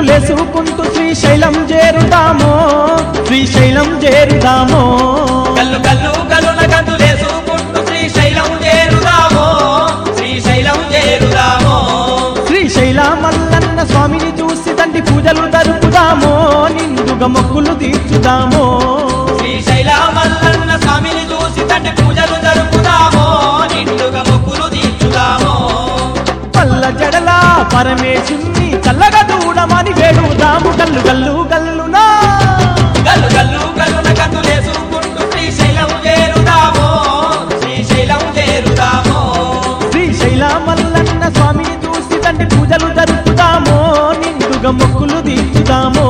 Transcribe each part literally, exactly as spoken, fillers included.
గంతులేసుకుంటూ శ్రీశైలం చేరుదామో శ్రీశైలం చేరుదామో గల్లు గల్లు గల్లున గంతులేసుకుంటూ శ్రీశైలం చేరుదామో శ్రీశైలం చేరుదామో శ్రీశైల మల్లన్న స్వామిని చూసి తండ్రి పూజలు జరుపుదామో నిండుగా మొక్కులు తీర్చుదామో శ్రీశైల మల్లన్న స్వామిని చూసి తండ్రి పూజలు జరుపుదామో నిండుగా మొక్కులు తీర్చుదామో పల్ల జడల పరమేశుని చల్లగా దూడమని వేడుదాము గల్లు గల్లు గల్లునా గల్లు గల్లు గల్లున గంతులేసుకుంటూ శ్రీశైలం చేరుదామో శ్రీశైలం చేరుదామో శ్రీశైల మల్లన్న స్వామిని చూసి తండ్రి పూజలు జరుపుదామో నిండుగా మొక్కులు తీర్చుదామో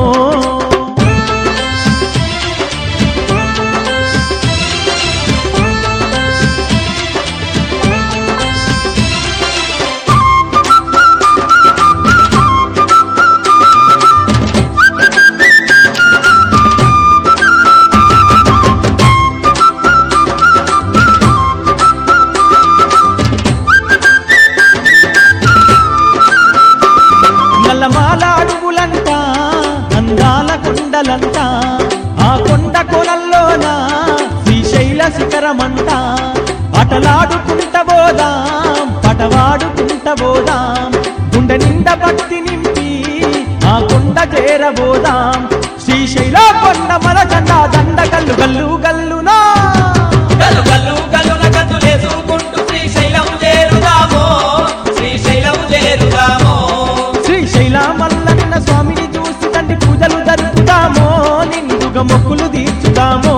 నల్లమాల అడుగులంట అందాల కొండలంట ఆ కొండ కొనల్లోన శ్రీశైల శిఖరమంట అటలాడుకుంట పోదాం పటవాడుకుంట పోదాం గుండె నిండా భక్తి నింపి ఆ కొండ చేరబోదాం శ్రీశైల కొండ మన జెండా దండ గల్లు గల్లు గల్లునా గల్లు గల్లు గల్లున గంతులేసుకుంటూ శ్రీశైలం చేరుదామో శ్రీశైలం చేరుదామో శ్రీశైల మల్లన్న స్వామిని చూసి తండ్రి పూజలు జరుపుదామో నిండుగా మొక్కులు తీర్చుదామో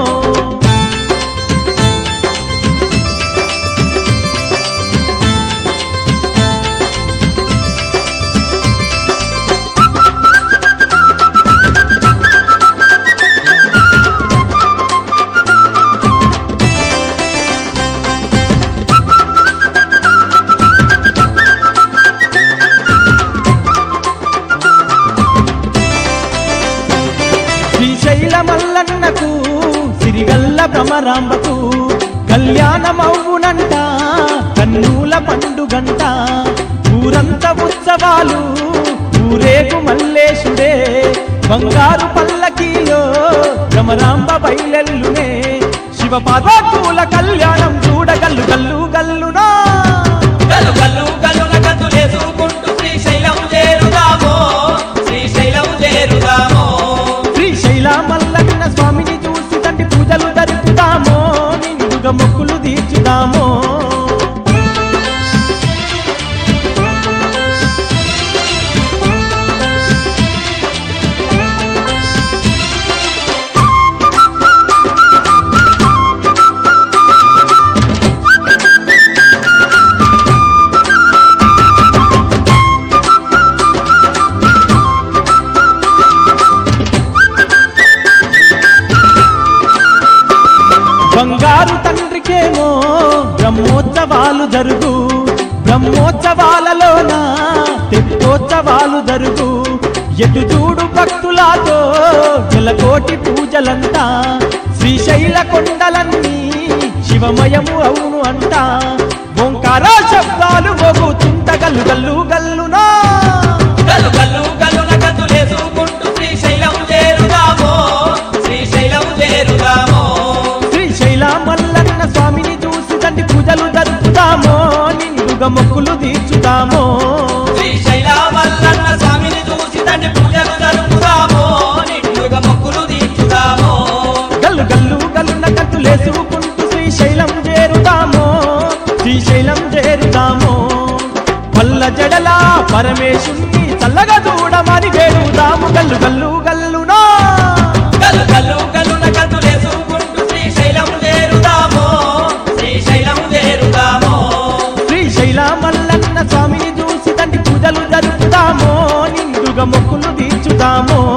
శ్రీశైల మల్లన్నకు సిరిగల్ల భ్రమరాంబకు కళ్యాణమవునంట కన్నుల పండుగంట ఊరంతా ఉత్సవాలు ఊరేగు మల్లేశుడే బంగారు పల్లకీలో భ్రమరాంబ బయలెల్లునే శివ పాదాకుల కళ్యాణం చూడగల్లు గల్లు గల్లునా గల్లు గల్లు గల్లున గంతులేసుకుంటూ శ్రీశైలం చేరుదామో శ్రీశైలం చేరుదామో శ్రీశైల మల్లన్న స్వామిని చూసి తండ్రి పూజలు జరుపుదామో నిండుగా మొక్కులు తీర్చుదామో బంగారు తండ్రికేమో బ్రహ్మోత్సవాలు జరుగు బ్రహ్మోత్సవాలలోన తెప్పోత్సవాలు జరుగు ఎటు చూడు భక్తులతో జలకోటి పూజలంట శ్రీశైల కొండలన్నీ శివమయము అవును అంట ఓంకార శబ్దాలు మోగుతుంట గల్లు గల్లు గల్లునా గల్లు గల్లు గల్లున గంతులేసుకుంటూ శ్రీశైలం చేరుదామో శ్రీశైలం చేరుదామో శ్రీశైల మల్లన్న స్వామిని చూసి తండ్రి పూజలు జరుపుదామో నిండుగా మొక్కులు తీర్చుదామో శ్రీశైల మల్లన్న స్వామిని చూసి తండ్రి పూజలు జరుపుదామో నిండుగా మొక్కులు తీర్చుదామో గల్లు గల్లు గల్లున గంతులేసుకుంటూ శ్రీశైలం చేరుదామో శ్రీశైలం చేరుదామో పల్ల జడల పరమేశుని చల్లగా చూడమని వేడుదాము గల్లు గల్లు గల్లునా గల్లు గల్లు గల్లున గంతులేసుకుంటూ శ్రీశైలం చేరుదామో శ్రీశైలం చేరుదామో శ్రీశైల మల్లన్న స్వామిని చూసి తండ్రి పూజలు జరుపుదామో నిండుగా మొక్కులు తీర్చుదామో